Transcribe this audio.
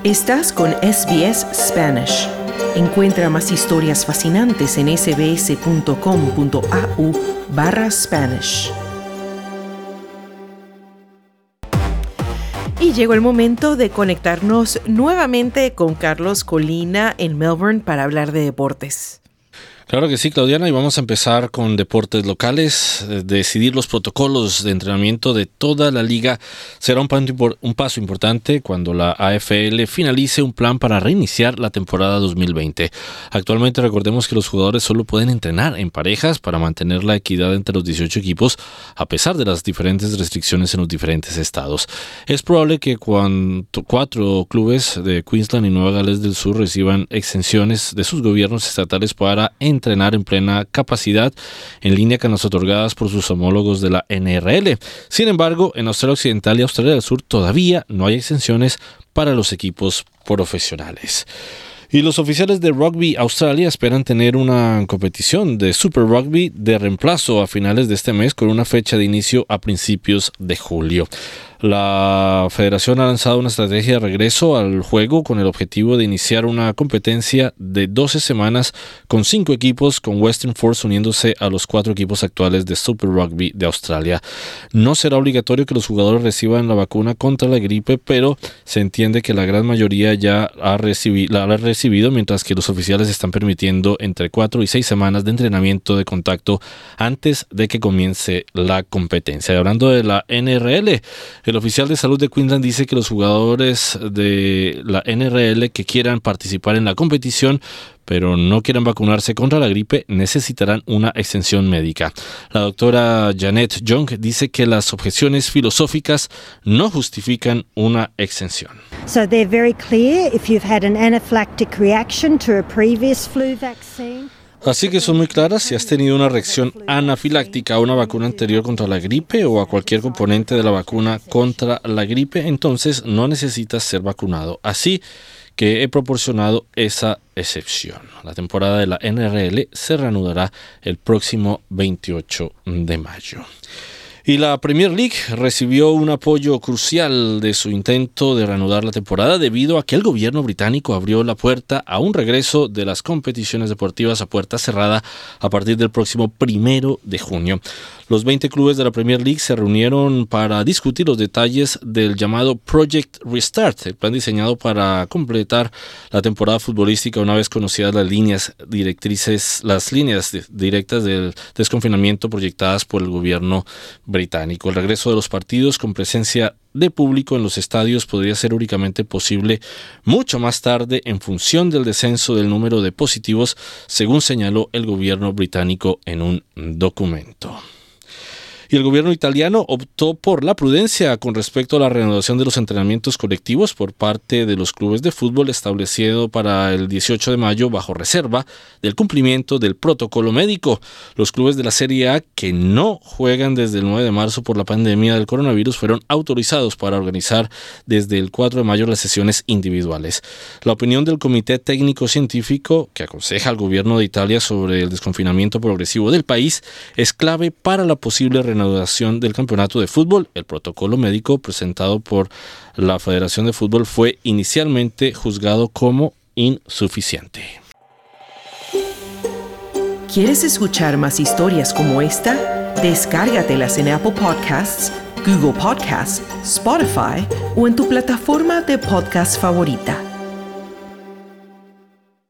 Estás con SBS Spanish. Encuentra más historias fascinantes en sbs.com.au/Spanish. Y llegó el momento de conectarnos nuevamente con Carlos Colina en Melbourne para hablar de deportes. Claro que sí, Claudiana, y vamos a empezar con deportes locales. Decidir los protocolos de entrenamiento de toda la liga será un paso importante cuando la AFL finalice un plan para reiniciar la temporada 2020. Actualmente recordemos que los jugadores solo pueden entrenar en parejas para mantener la equidad entre los 18 equipos, a pesar de las diferentes restricciones en los diferentes estados. Es probable que cuando 4 clubes de Queensland y Nueva Gales del Sur reciban exenciones de sus gobiernos estatales para entrenar en plena capacidad, en línea con las otorgadas por sus homólogos de la NRL. Sin embargo, en Australia Occidental y Australia del Sur todavía no hay exenciones para los equipos profesionales. Y los oficiales de Rugby Australia esperan tener una competición de Super Rugby de reemplazo a finales de este mes, con una fecha de inicio a principios de julio. La federación ha lanzado una estrategia de regreso al juego con el objetivo de iniciar una competencia de 12 semanas con 5 equipos, con Western Force uniéndose a los 4 equipos actuales de Super Rugby de Australia. No será obligatorio que los jugadores reciban la vacuna contra la gripe, pero se entiende que la gran mayoría ya la ha recibido, mientras que los oficiales están permitiendo entre 4 y 6 semanas de entrenamiento de contacto antes de que comience la competencia. Y hablando de la NRL, el oficial de salud de Queensland dice que los jugadores de la NRL que quieran participar en la competición pero no quieran vacunarse contra la gripe necesitarán una exención médica. La doctora Janet Young dice que las objeciones filosóficas no justifican una exención. So they're very clear. If you've had an anaphylactic reaction to a previous flu vaccine. Así que son muy claras. Si has tenido una reacción anafiláctica a una vacuna anterior contra la gripe o a cualquier componente de la vacuna contra la gripe, entonces no necesitas ser vacunado. Así que he proporcionado esa excepción. La temporada de la NRL se reanudará el próximo 28 de mayo. Y la Premier League recibió un apoyo crucial de su intento de reanudar la temporada debido a que el gobierno británico abrió la puerta a un regreso de las competiciones deportivas a puerta cerrada a partir del próximo 1 de junio. Los 20 clubes de la Premier League se reunieron para discutir los detalles del llamado Project Restart, el plan diseñado para completar la temporada futbolística una vez conocidas las líneas directas del desconfinamiento proyectadas por el gobierno británico. El regreso de los partidos con presencia de público en los estadios podría ser únicamente posible mucho más tarde en función del descenso del número de positivos, según señaló el gobierno británico en un documento. Y el gobierno italiano optó por la prudencia con respecto a la reanudación de los entrenamientos colectivos por parte de los clubes de fútbol, establecido para el 18 de mayo bajo reserva del cumplimiento del protocolo médico. Los clubes de la Serie A que no juegan desde el 9 de marzo por la pandemia del coronavirus fueron autorizados para organizar desde el 4 de mayo las sesiones individuales. La opinión del Comité Técnico Científico, que aconseja al gobierno de Italia sobre el desconfinamiento progresivo del país, es clave para la posible reanudación del campeonato de fútbol. El protocolo médico presentado por la Federación de Fútbol fue inicialmente juzgado como insuficiente. ¿Quieres escuchar más historias como esta? Descárgatelas en Apple Podcasts, Google Podcasts, Spotify o en tu plataforma de podcast favorita.